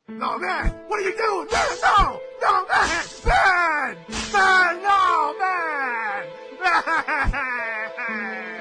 No, man! What are you doing? Man, no! No, man! Man! Man, no, man! Man!